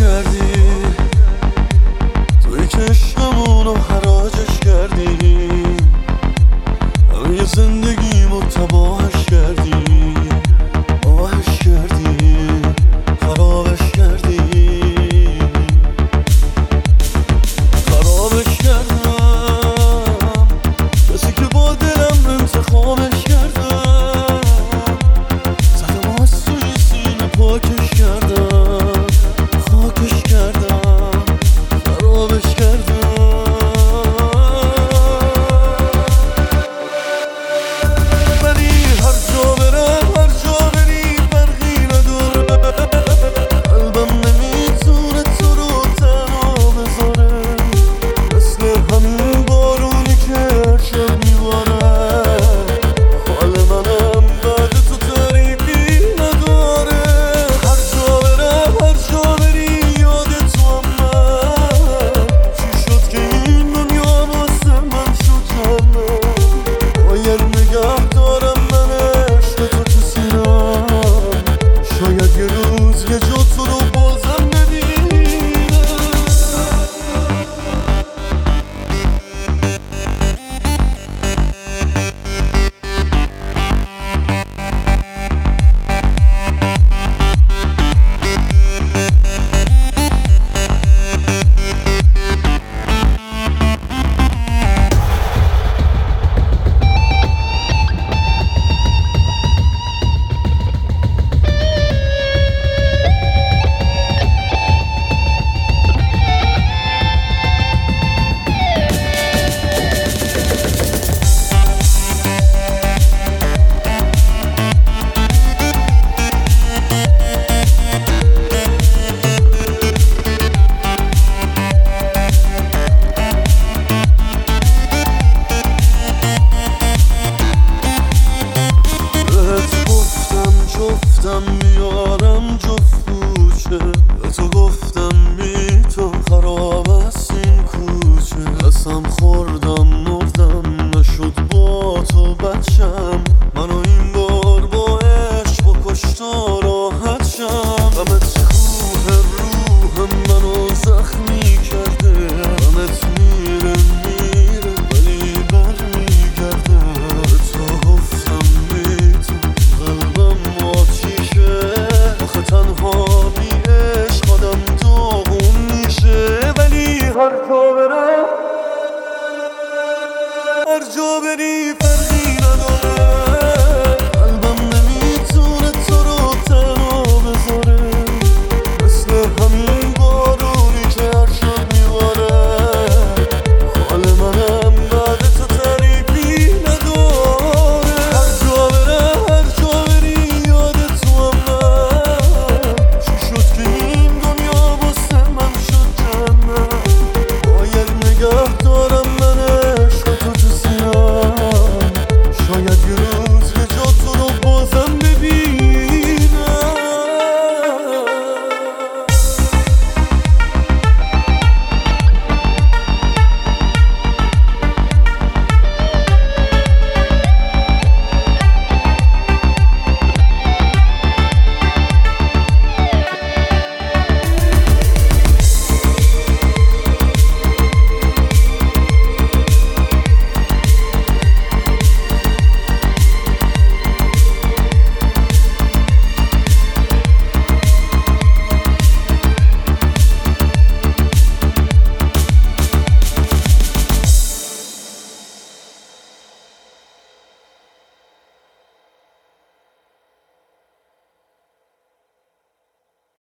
کردی، توی که عشقمونو حراجش کردی، همه زندگیمو تباهش کردی، آهش کردی، خرابش کردی، خرابش کردم. کسی که با دلم انتخابش کردم، زدم از توی سینه پاکش کردم، خاکش کردم، خرابش کردم. ولی هر جا برم، هر جا بری فرقی نداره، قلبم نمیتونه تو رو تنها بذاره، مثل همین بارونی که هر شب میباره، حال منم بعد تو تعریفی نداره. هر جا برم، هر جا بری یاد تو هم من، چی شد که این دنیا واسه من شد جهنم. باید نگه دارم من عشق تو تو سینم، شاید یه روز یه جا تو